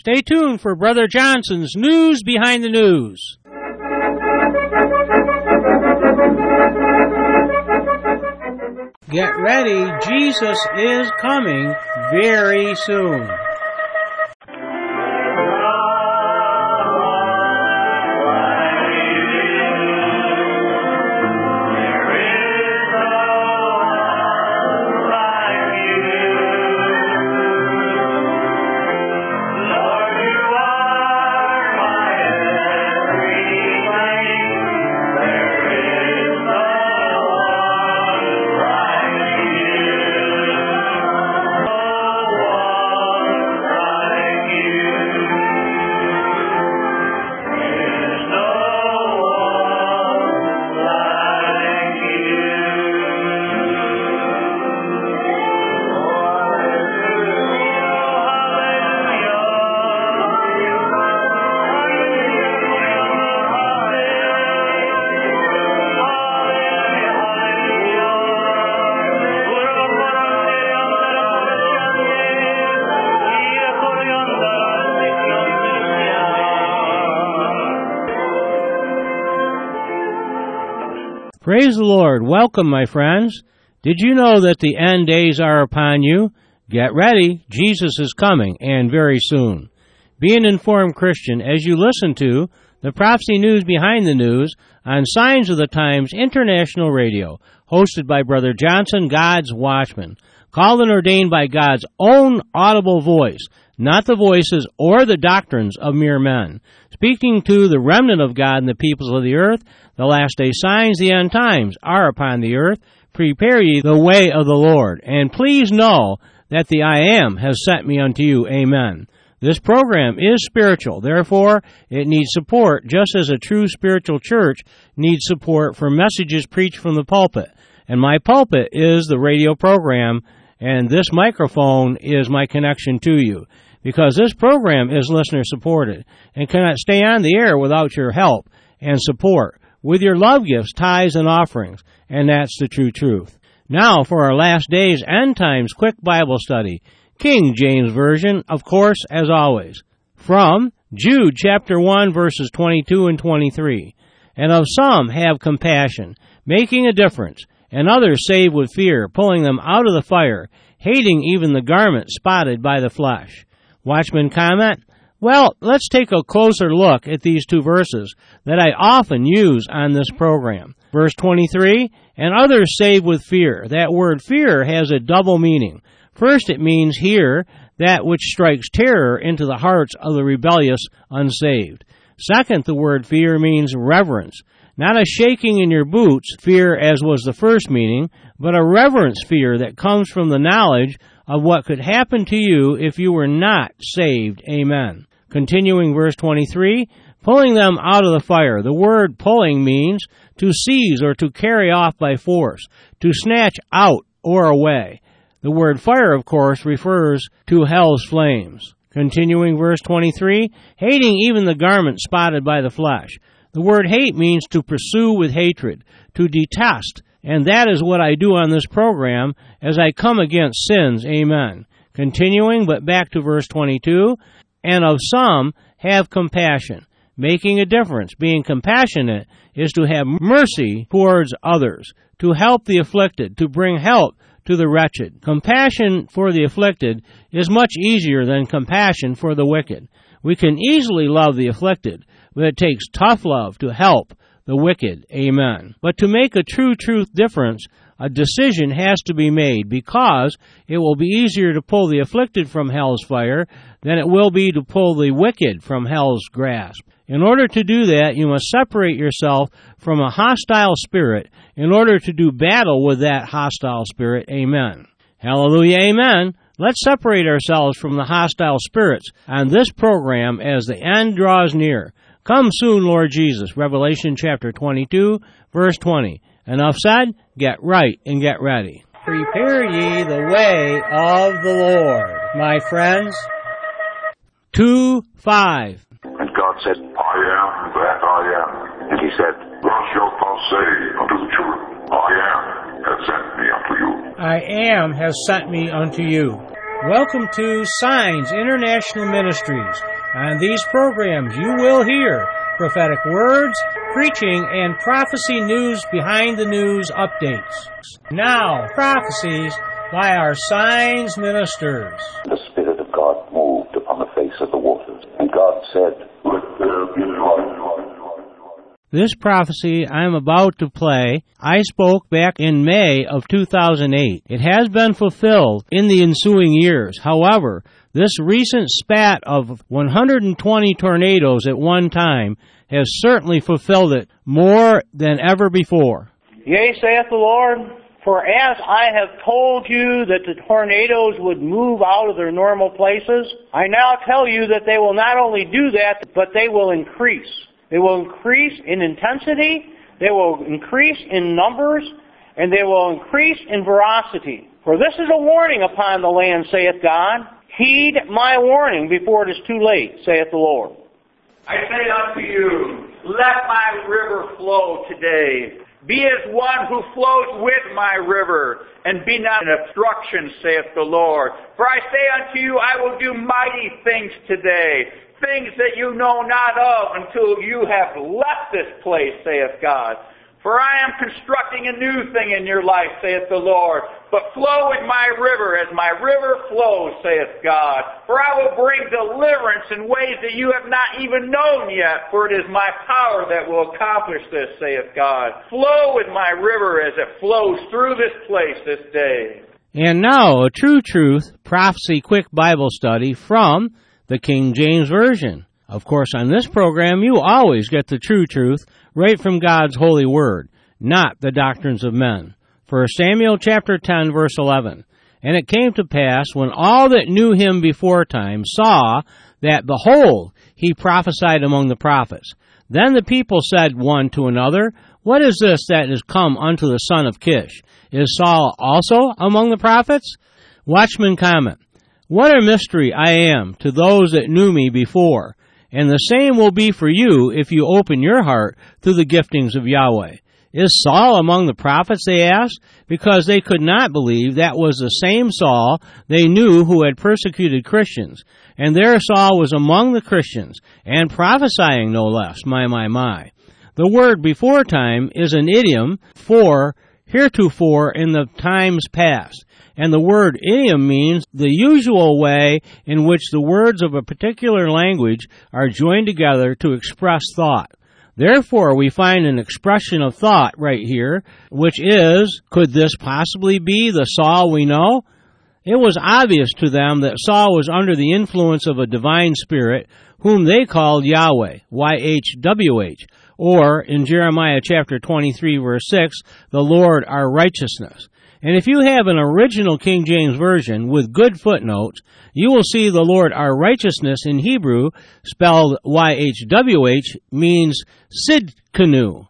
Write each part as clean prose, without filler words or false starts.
Stay tuned for Brother Johnson's News Behind the News. Get ready, Jesus is coming very soon. Praise the Lord. Welcome, my friends. Did you know that the end days are upon you? Get ready. Jesus is coming, and very soon. Be an informed Christian as you listen to the Prophecy News Behind the News on Signs of the Times International Radio, hosted by Brother Johnson, God's Watchman, called and ordained by God's own audible voice, not the voices or the doctrines of mere men, speaking to the remnant of God and the peoples of the earth. The last day signs, the end times, are upon the earth. Prepare ye the way of the Lord. And please know that the I Am has sent me unto you. Amen. This program is spiritual. Therefore, it needs support, just as a true spiritual church needs support for messages preached from the pulpit. And my pulpit is the radio program, and this microphone is my connection to you. Because this program is listener-supported and cannot stay on the air without your help and support, with your love gifts, tithes, and offerings, and that's the true truth. Now for our last days end times quick Bible study, King James Version, of course, as always. From Jude chapter 1, verses 22 and 23. And of some have compassion, making a difference, and others save with fear, pulling them out of the fire, hating even the garment spotted by the flesh. Watchman comment, well, let's take a closer look at these two verses that I often use on this program. Verse 23, and others save with fear. That word fear has a double meaning. First, it means here that which strikes terror into the hearts of the rebellious unsaved. Second, the word fear means reverence. Not a shaking in your boots, fear as was the first meaning, but a reverence fear that comes from the knowledge of what could happen to you if you were not saved. Amen. Continuing verse 23, pulling them out of the fire. The word pulling means to seize or to carry off by force, to snatch out or away. The word fire, of course, refers to hell's flames. Continuing verse 23, hating even the garment spotted by the flesh. The word hate means to pursue with hatred, to detest, and that is what I do on this program as I come against sins. Amen. Continuing, but back to verse 22, and of some have compassion, making a difference. Being compassionate is to have mercy towards others, to help the afflicted, to bring help to the wretched. Compassion for the afflicted is much easier than compassion for the wicked. We can easily love the afflicted, but it takes tough love to help the wicked. Amen. But to make a true truth difference, a decision has to be made, because it will be easier to pull the afflicted from hell's fire than it will be to pull the wicked from hell's grasp. In order to do that, you must separate yourself from a hostile spirit in order to do battle with that hostile spirit. Amen. Hallelujah, amen. Let's separate ourselves from the hostile spirits on this program as the end draws near. Come soon, Lord Jesus. Revelation chapter 22, verse 20. Enough said, get right and get ready. Prepare ye the way of the Lord, my friends. 2:5. And God said, I am that I am. And he said, thou shalt not say unto the children, I am has sent me unto you. I am has sent me unto you. Welcome to Signs International Ministries. On these programs you will hear prophetic words, preaching, and prophecy news behind the news updates. Now, prophecies by our Signs ministers. The Spirit of God moved upon the face of the waters, and God said, "Let there be light." This prophecy I am about to play, I spoke back in May of 2008. It has been fulfilled in the ensuing years. However, this recent spat of 120 tornadoes at one time has certainly fulfilled it more than ever before. Yea, saith the Lord, for as I have told you that the tornadoes would move out of their normal places, I now tell you that they will not only do that, but they will increase. They will increase in intensity, they will increase in numbers, and they will increase in veracity. For this is a warning upon the land, saith God. Heed my warning before it is too late, saith the Lord. I say unto you, let my river flow today. Be as one who flows with my river, and be not an obstruction, saith the Lord. For I say unto you, I will do mighty things today, things that you know not of until you have left this place, saith God. For I am constructing a new thing in your life, saith the Lord. But flow with my river as my river flows, saith God. For I will bring deliverance in ways that you have not even known yet, for it is my power that will accomplish this, saith God. Flow with my river as it flows through this place this day. And now, a True Truth Prophecy Quick Bible Study from the King James Version. Of course, on this program, you always get the true truth right from God's holy word, not the doctrines of men. 1 Samuel chapter 10, verse 11. And it came to pass, when all that knew him before time saw that, behold, he prophesied among the prophets. Then the people said one to another, What is this that is come unto the son of Kish? Is Saul also among the prophets? Watchman comment, What a mystery I am to those that knew me before. And the same will be for you if you open your heart to the giftings of Yahweh. Is Saul among the prophets, they asked, because they could not believe that was the same Saul they knew who had persecuted Christians. And there Saul was among the Christians, and prophesying no less, my. The word before time is an idiom for heretofore in the times past. And the word idiom means the usual way in which the words of a particular language are joined together to express thought. Therefore, we find an expression of thought right here, which is, could this possibly be the Saul we know? It was obvious to them that Saul was under the influence of a divine spirit, whom they called Yahweh, YHWH, or in Jeremiah chapter 23, verse 6, the Lord our righteousness. And if you have an original King James Version with good footnotes, you will see the Lord our righteousness in Hebrew, spelled YHWH, means Sidkenu,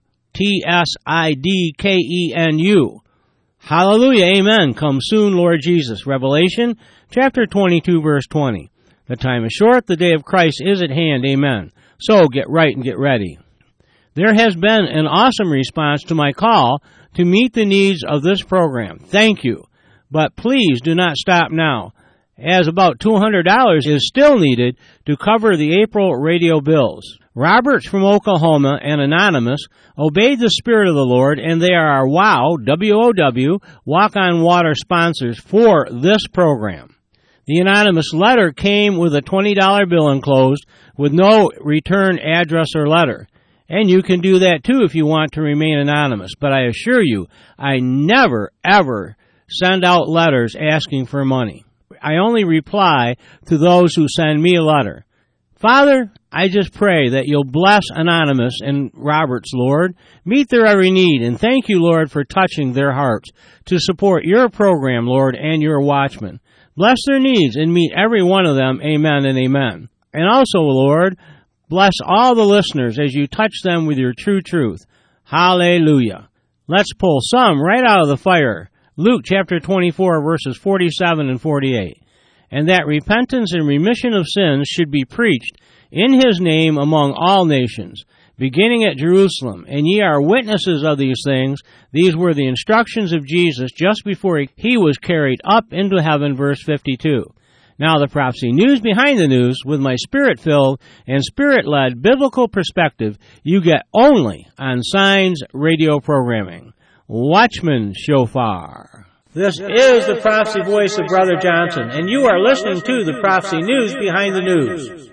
Tsidkenu. Hallelujah, amen, come soon, Lord Jesus. Revelation chapter 22, verse 20. The time is short, the day of Christ is at hand, amen. So get right and get ready. There has been an awesome response to my call to meet the needs of this program. Thank you. But please do not stop now, as about $200 is still needed to cover the April radio bills. Roberts from Oklahoma and Anonymous obeyed the Spirit of the Lord, and they are our WOW, W-O-W, Walk on Water sponsors for this program. The anonymous letter came with a $20 bill enclosed with no return address or letter. And you can do that too if you want to remain anonymous. But I assure you, I never, ever send out letters asking for money. I only reply to those who send me a letter. Father, I just pray that you'll bless Anonymous and Roberts, Lord. Meet their every need, and thank you, Lord, for touching their hearts to support your program, Lord, and your watchmen. Bless their needs and meet every one of them, amen and amen. And also, Lord, bless all the listeners as you touch them with your true truth. Hallelujah. Let's pull some right out of the fire. Luke chapter 24, verses 47 and 48. And that repentance and remission of sins should be preached in his name among all nations, beginning at Jerusalem. And ye are witnesses of these things. These were the instructions of Jesus just before he was carried up into heaven, verse 52. Now the Prophecy News Behind the News with my spirit-filled and spirit-led biblical perspective you get only on Signs Radio programming. Watchman Shofar. This is the Prophecy Voice of Brother Johnson, and you are listening to the Prophecy News Behind the News.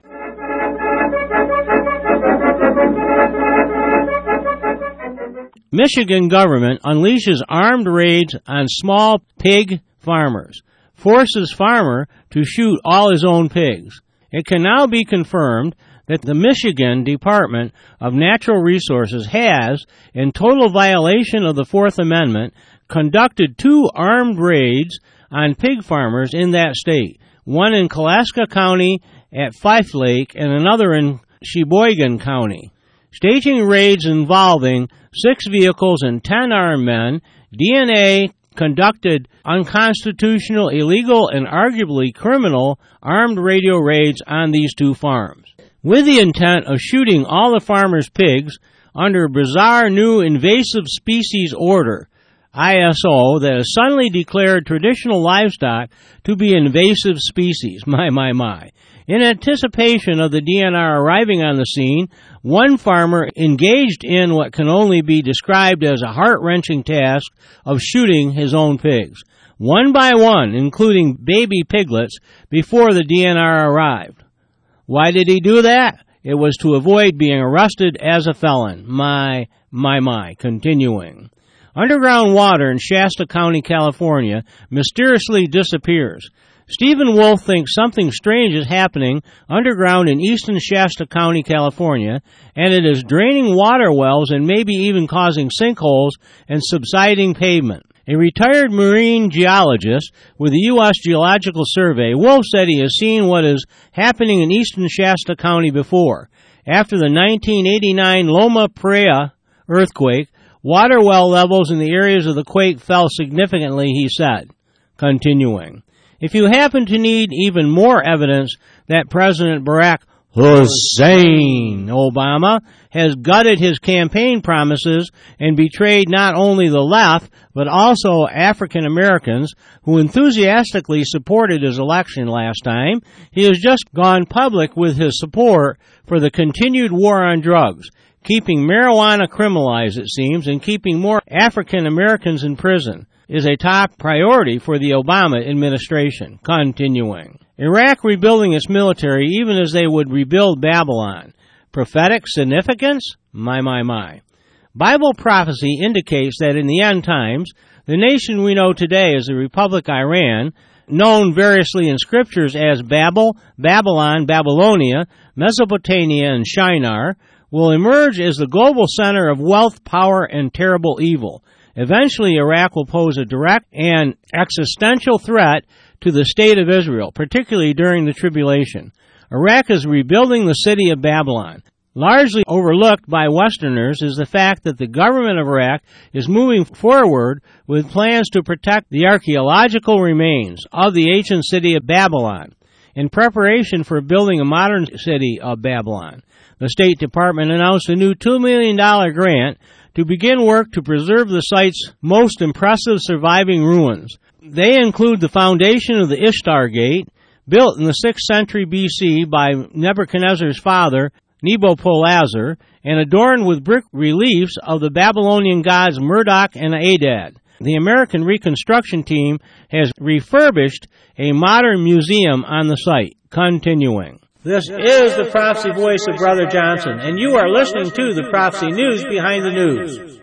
Michigan government unleashes armed raids on small pig farmers, forces farmer to shoot all his own pigs. It can now be confirmed that the Michigan Department of Natural Resources has, in total violation of the Fourth Amendment, conducted 2 armed raids on pig farmers in that state, one in Kalaska County at Fife Lake and another in Sheboygan County. Staging raids involving 6 vehicles and 10 armed men, DNA conducted unconstitutional, illegal, and arguably criminal armed radio raids on these 2 farms, with the intent of shooting all the farmers' pigs under a bizarre new invasive species order, ISO, that has suddenly declared traditional livestock to be invasive species. My. In anticipation of the DNR arriving on the scene, one farmer engaged in what can only be described as a heart-wrenching task of shooting his own pigs, one by one, including baby piglets, before the DNR arrived. Why did he do that? It was to avoid being arrested as a felon. My. Continuing. Underground water in Shasta County, California, mysteriously disappears. Stephen Wolf thinks something strange is happening underground in eastern Shasta County, California, and it is draining water wells and maybe even causing sinkholes and subsiding pavement. A retired marine geologist with the U.S. Geological Survey, Wolf said he has seen what is happening in eastern Shasta County before. After the 1989 Loma Prieta earthquake, water well levels in the areas of the quake fell significantly, he said. Continuing. If you happen to need even more evidence that President Barack Hussein Obama has gutted his campaign promises and betrayed not only the left, but also African Americans who enthusiastically supported his election last time, he has just gone public with his support for the continued war on drugs, keeping marijuana criminalized, it seems, and keeping more African Americans in prison is a top priority for the Obama administration. Continuing. Iraq rebuilding its military even as they would rebuild Babylon. Prophetic significance? My. Bible prophecy indicates that in the end times, the nation we know today as the Republic Iran, known variously in scriptures as Babel, Babylon, Babylonia, Mesopotamia, and Shinar, will emerge as the global center of wealth, power, and terrible evil. Eventually, Iraq will pose a direct and existential threat to the state of Israel, particularly during the tribulation. Iraq is rebuilding the city of Babylon. Largely overlooked by Westerners is the fact that the government of Iraq is moving forward with plans to protect the archaeological remains of the ancient city of Babylon in preparation for building a modern city of Babylon. The State Department announced a new $2 million grant to begin work to preserve the site's most impressive surviving ruins. They include the foundation of the Ishtar Gate, built in the 6th century BC by Nebuchadnezzar's father, Nabopolassar, and adorned with brick reliefs of the Babylonian gods Marduk and Adad. The American reconstruction team has refurbished a modern museum on the site. Continuing. This is the Prophecy Voice of Brother Johnson, and you are listening to the Prophecy News Behind the News.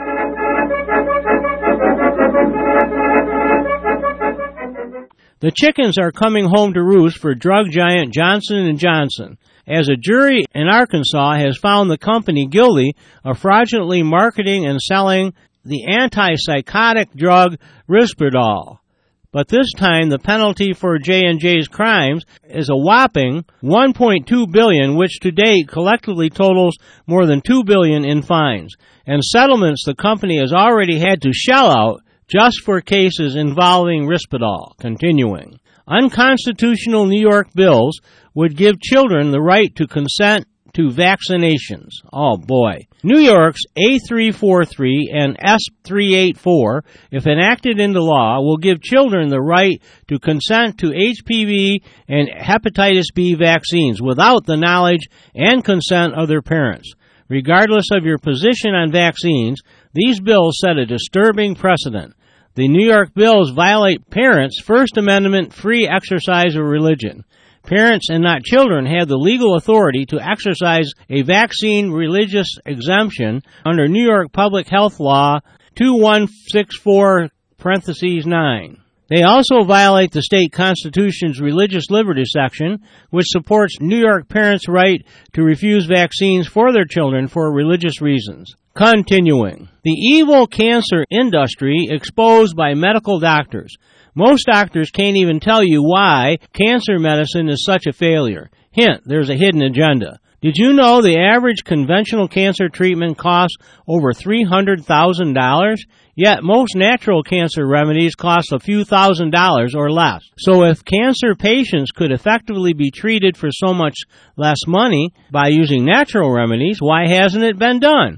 The chickens are coming home to roost for drug giant Johnson & Johnson, as a jury in Arkansas has found the company guilty of fraudulently marketing and selling the antipsychotic drug Risperdal. But this time the penalty for J&J's crimes is a whopping $1.2 billion, which to date collectively totals more than $2 billion in fines, and settlements the company has already had to shell out just for cases involving Risperdal. Continuing. Unconstitutional New York bills would give children the right to consent to vaccinations. Oh boy. New York's A343 and S384, if enacted into law, will give children the right to consent to HPV and hepatitis B vaccines without the knowledge and consent of their parents. Regardless of your position on vaccines, these bills set a disturbing precedent. The New York bills violate parents' First Amendment free exercise of religion. Parents and not children have the legal authority to exercise a vaccine religious exemption under New York Public Health Law 2164(9). They also violate the state constitution's religious liberty section, which supports New York parents' right to refuse vaccines for their children for religious reasons. Continuing. The evil cancer industry exposed by medical doctors. Most doctors can't even tell you why cancer medicine is such a failure. Hint, there's a hidden agenda. Did you know the average conventional cancer treatment costs over $300,000? Yet most natural cancer remedies cost a few $1,000s or less. So if cancer patients could effectively be treated for so much less money by using natural remedies, why hasn't it been done?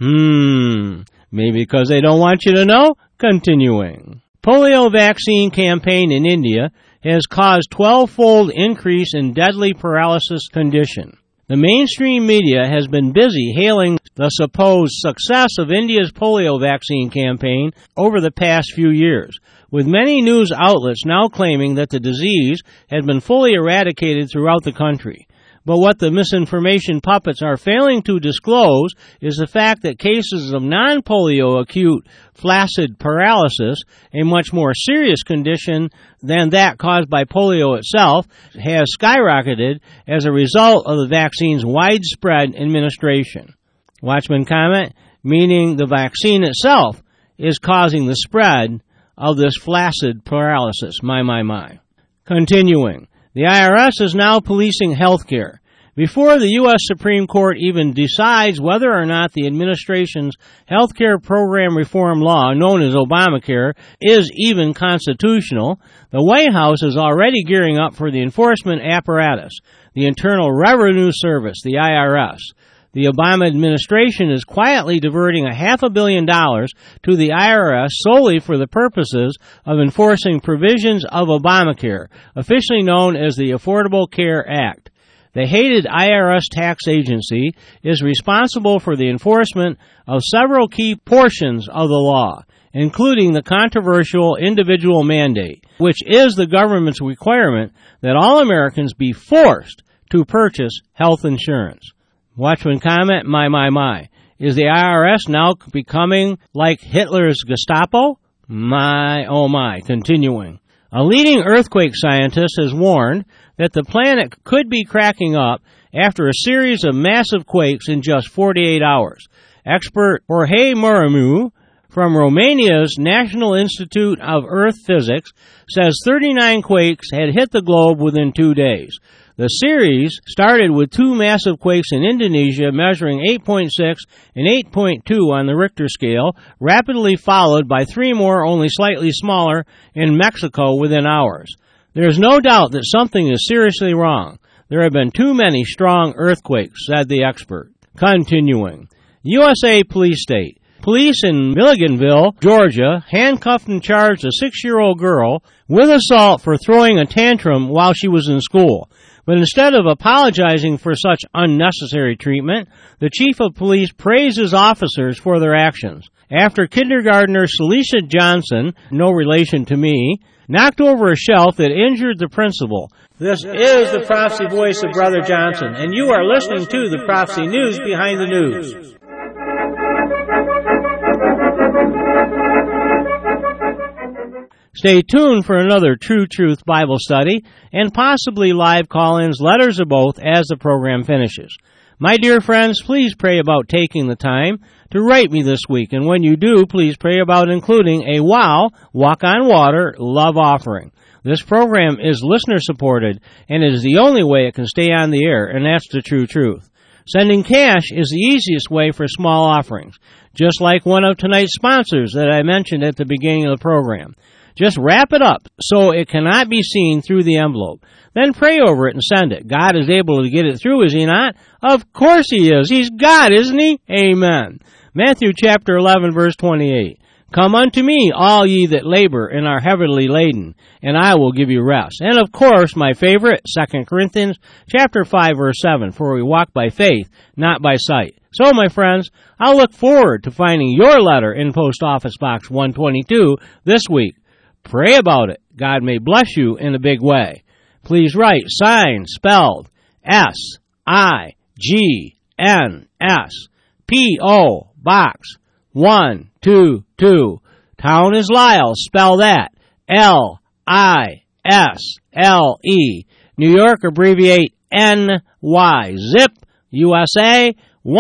Maybe because they don't want you to know? Continuing. Polio vaccine campaign in India has caused 12-fold increase in deadly paralysis condition. The mainstream media has been busy hailing the supposed success of India's polio vaccine campaign over the past few years, with many news outlets now claiming that the disease has been fully eradicated throughout the country. But what the misinformation puppets are failing to disclose is the fact that cases of non-polio acute flaccid paralysis, a much more serious condition than that caused by polio itself, has skyrocketed as a result of the vaccine's widespread administration. Watchman comment, meaning the vaccine itself is causing the spread of this flaccid paralysis. My. Continuing. The IRS is now policing health care. Before the U.S. Supreme Court even decides whether or not the administration's health care program reform law, known as Obamacare, is even constitutional, the White House is already gearing up for the enforcement apparatus, the Internal Revenue Service, the IRS. The Obama administration is quietly diverting $500 million to the IRS solely for the purposes of enforcing provisions of Obamacare, officially known as the Affordable Care Act. The hated IRS tax agency is responsible for the enforcement of several key portions of the law, including the controversial individual mandate, which is the government's requirement that all Americans be forced to purchase health insurance. Watchman comment, my. Is the IRS now becoming like Hitler's Gestapo? My, oh my. Continuing. A leading earthquake scientist has warned that the planet could be cracking up after a series of massive quakes in just 48 hours. Expert Jorge Muramu from Romania's National Institute of Earth Physics says 39 quakes had hit the globe within 2 days. The series started with 2 massive quakes in Indonesia measuring 8.6 and 8.2 on the Richter scale, rapidly followed by 3 more only slightly smaller in Mexico within hours. There is no doubt that something is seriously wrong. There have been too many strong earthquakes, said the expert. Continuing. USA Police State. Police in Milliganville, Georgia, handcuffed and charged a 6-year-old girl with assault for throwing a tantrum while she was in school. But instead of apologizing for such unnecessary treatment, the chief of police praised his officers for their actions. After kindergartner Celicia Johnson, no relation to me, knocked over a shelf that injured the principal. This is the Prophecy Voice of Brother Johnson, and you are listening to the Prophecy News Behind the News. Stay tuned for another True Truth Bible study and possibly live call-ins, letters, or both as the program finishes. My dear friends, please pray about taking the time to write me this week, and when you do, please pray about including a WOW, Walk on Water, love offering. This program is listener-supported, and it is the only way it can stay on the air, and that's the true truth. Sending cash is the easiest way for small offerings, just like one of tonight's sponsors that I mentioned at the beginning of the program. Just wrap it up so it cannot be seen through the envelope. Then pray over it and send it. God is able to get it through, is He not? Of course He is. He's God, isn't He? Amen. Matthew chapter 11, verse 28. Come unto me, all ye that labor and are heavily laden, and I will give you rest. And of course, my favorite, 2 Corinthians chapter 5, verse 7, for we walk by faith, not by sight. So, my friends, I'll look forward to finding your letter in Post Office Box 122 this week. Pray about it. God may bless you in a big way. Please write, sign, spelled, S-I-G-N-S, P.O. Box 122. Town is Lisle. Spell that. L-I-S-L-E. New York, abbreviate N-Y. Zip, USA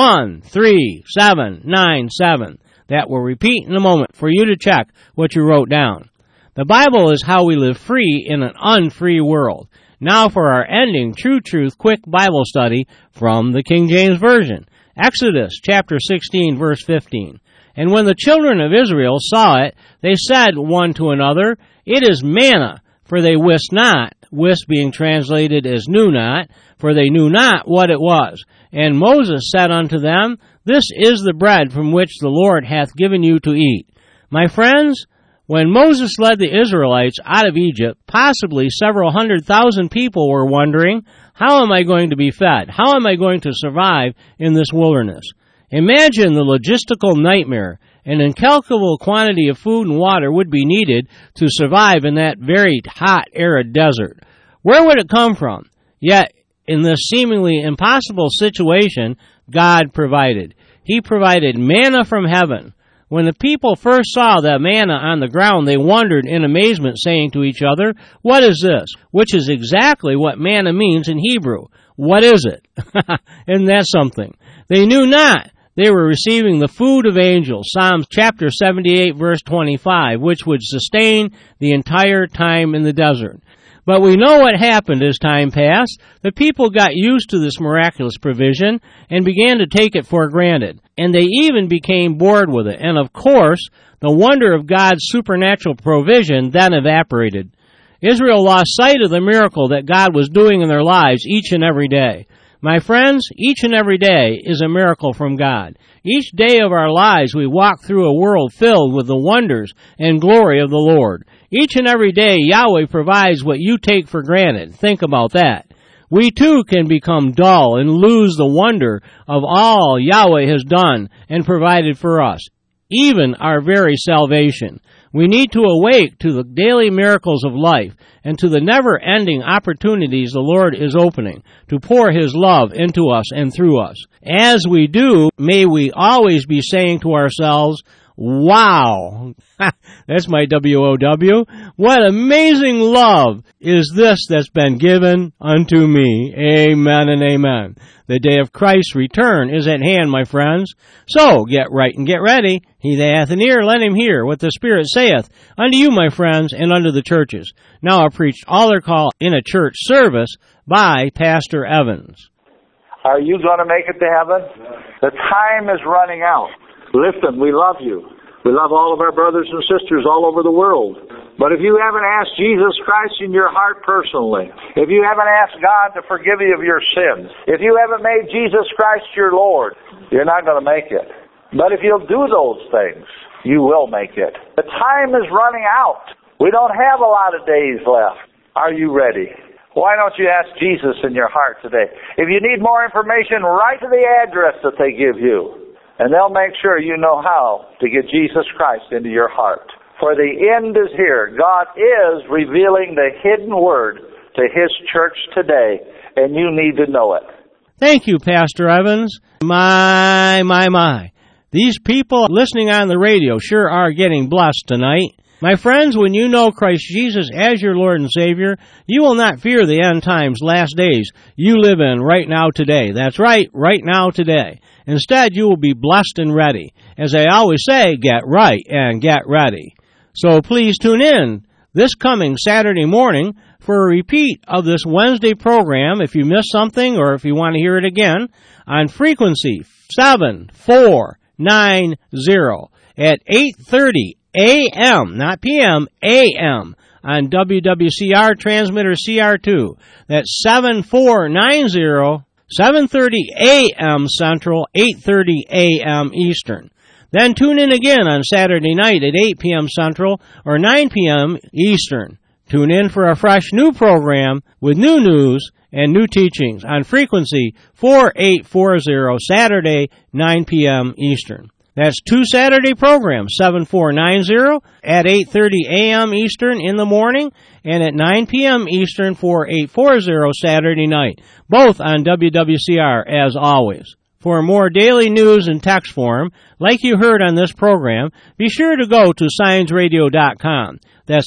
13797. That will repeat in a moment for you to check what you wrote down. The Bible is how we live free in an unfree world. Now for our ending True Truth quick Bible study from the King James Version. Exodus chapter 16, verse 15. And when the children of Israel saw it, they said one to another, It is manna, for they wist not, wist being translated as knew not, for they knew not what it was. And Moses said unto them, This is the bread from which the Lord hath given you to eat. My friends, when Moses led the Israelites out of Egypt, possibly several 100,000 people were wondering, how am I going to be fed? How am I going to survive in this wilderness? Imagine the logistical nightmare. An incalculable quantity of food and water would be needed to survive in that very hot, arid desert. Where would it come from? Yet, in this seemingly impossible situation, God provided. He provided manna from heaven. When the people first saw the manna on the ground, they wondered in amazement, saying to each other, What is this? Which is exactly what manna means in Hebrew. What is it? Isn't that something? They knew not. They were receiving the food of angels, Psalms chapter 78, verse 25, which would sustain the entire time in the desert. But we know what happened as time passed. The people got used to this miraculous provision and began to take it for granted. And they even became bored with it. And of course, the wonder of God's supernatural provision then evaporated. Israel lost sight of the miracle that God was doing in their lives each and every day. My friends, each and every day is a miracle from God. Each day of our lives we walk through a world filled with the wonders and glory of the Lord. Each and every day Yahweh provides what you take for granted. Think about that. We too can become dull and lose the wonder of all Yahweh has done and provided for us, even our very salvation. We need to awake to the daily miracles of life and to the never-ending opportunities the Lord is opening to pour His love into us and through us. As we do, may we always be saying to ourselves, wow, that's my WOW, what amazing love is this that's been given unto me. Amen and amen. The day of Christ's return is at hand, my friends. So get right and get ready. He that hath an ear, let him hear what the Spirit saith unto you, my friends, and unto the churches. Now I preached Altar Call in a church service by Pastor Evans. Are you going to make it to heaven? The time is running out. Listen, we love you. We love all of our brothers and sisters all over the world. But if you haven't asked Jesus Christ in your heart personally, if you haven't asked God to forgive you of your sins, if you haven't made Jesus Christ your Lord, you're not going to make it. But if you'll do those things, you will make it. The time is running out. We don't have a lot of days left. Are you ready? Why don't you ask Jesus in your heart today? If you need more information, write to the address that they give you. And they'll make sure you know how to get Jesus Christ into your heart. For the end is here. God is revealing the hidden word to His church today, and you need to know it. Thank you, Pastor Evans. My. These people listening on the radio sure are getting blessed tonight. My friends, when you know Christ Jesus as your Lord and Savior, you will not fear the end times, last days you live in right now today. That's right now today. Instead, you will be blessed and ready. As I always say, get right and get ready. So please tune in this coming Saturday morning for a repeat of this Wednesday program if you missed something or if you want to hear it again on frequency 7490. at 8:30 a.m., not p.m., a.m., on WWCR transmitter CR2. That's 7490, 7:30 a.m. Central, 8:30 a.m. Eastern. Then tune in again on Saturday night at 8 p.m. Central or 9 p.m. Eastern. Tune in for a fresh new program with new news and new teachings on frequency 4840 Saturday, 9 p.m. Eastern. That's 2 Saturday programs, 7490 at 8:30 a.m. Eastern in the morning and at 9 p.m. Eastern 4840 Saturday night, both on WWCR as always. For more daily news in text form, like you heard on this program, be sure to go to ScienceRadio.com. That's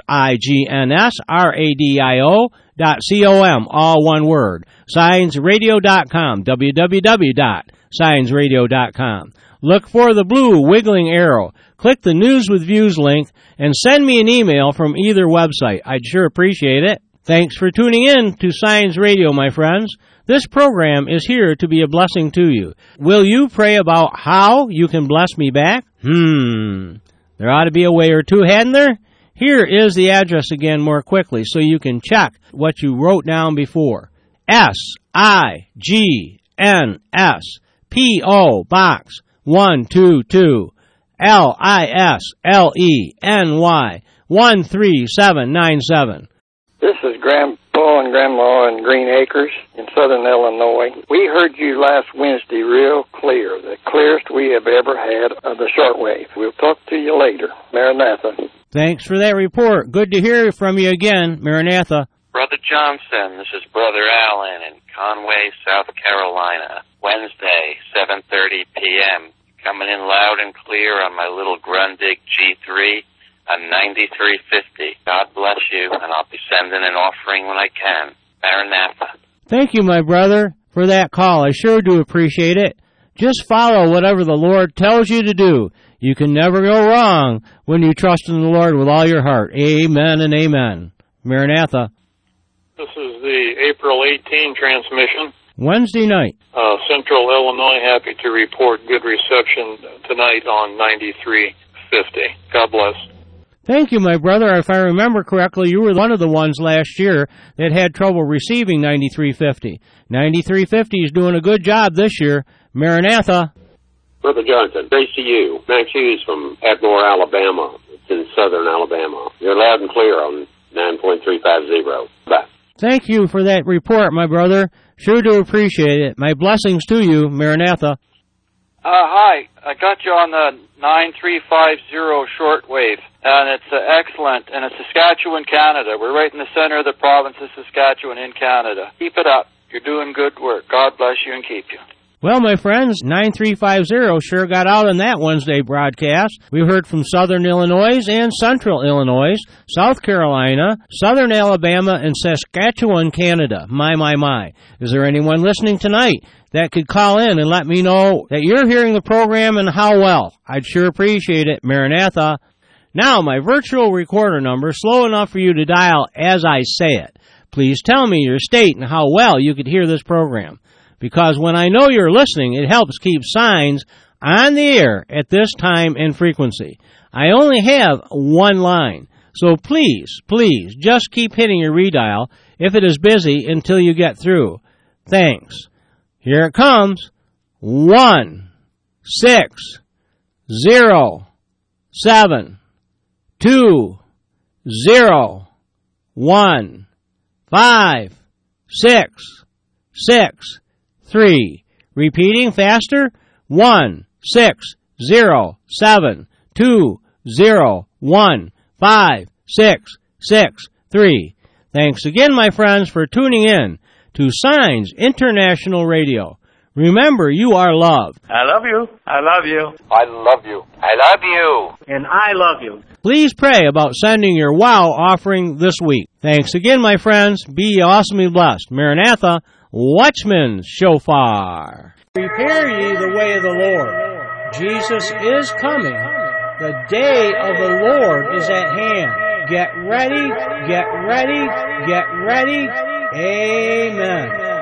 SIGNSRADIO.com, all one word. ScienceRadio.com, www.ScienceRadio.com. Look for the blue wiggling arrow. Click the News with Views link and send me an email from either website. I'd sure appreciate it. Thanks for tuning in to Science Radio, my friends. This program is here to be a blessing to you. Will you pray about how you can bless me back? There ought to be a way or two, hadn't there? Here is the address again more quickly so you can check what you wrote down before. SIGNS P.O. Box 122 LISLENY 13797. This is Grandpa and Grandma in Green Acres in southern Illinois. We heard you last Wednesday real clear, the clearest we have ever had of the shortwave. We'll talk to you later. Maranatha. Thanks for that report. Good to hear from you again, Maranatha. Brother Johnson, this is Brother Allen in Conway, South Carolina. Wednesday, 7:30 p.m. Coming in loud and clear on my little Grundig G3 on 9350. God bless you, and I'll be sending an offering when I can. Maranatha. Thank you, my brother, for that call. I sure do appreciate it. Just follow whatever the Lord tells you to do. You can never go wrong when you trust in the Lord with all your heart. Amen and amen. Maranatha. This is the April 18 transmission. Wednesday night. Central Illinois, happy to report good reception tonight on 9350. God bless. Thank you, my brother. If I remember correctly, you were one of the ones last year that had trouble receiving 9350. 9350 is doing a good job this year. Maranatha. Brother Johnson, ACU. Max Hughes from Atmore, Alabama. It's in southern Alabama. You're loud and clear on 9.350. Bye. Thank you for that report, my brother. Sure do appreciate it. My blessings to you, Maranatha. Hi, I got you on the 9350 shortwave, and it's excellent, and it's Saskatchewan, Canada. We're right in the center of the province of Saskatchewan in Canada. Keep it up. You're doing good work. God bless you and keep you. Well, my friends, 9350 sure got out on that Wednesday broadcast. We heard from southern Illinois and central Illinois, South Carolina, southern Alabama, and Saskatchewan, Canada. My. Is there anyone listening tonight that could call in and let me know that you're hearing the program and how well? I'd sure appreciate it. Maranatha. Now, my virtual recorder number, slow enough for you to dial as I say it. Please tell me your state and how well you could hear this program. Because when I know you're listening, it helps keep Signs on the air at this time and frequency. I only have one line, so please, just keep hitting your redial if it is busy until you get through. Thanks. Here it comes. 1 6 0 7 2 0 1 5 6 6 3. Repeating faster. 1 6 0 7 2 0 1 5 6 6 3. Thanks again, my friends, for tuning in to Signs International Radio. Remember, you are loved. I love you. I love you. I love you. I love you. And I love you. Please pray about sending your WOW offering this week. Thanks again, my friends. Be awesomely blessed. Maranatha, Watchman's Shofar. Prepare ye the way of the Lord. Jesus is coming. The day of the Lord is at hand. Get ready, get ready, get ready. Amen.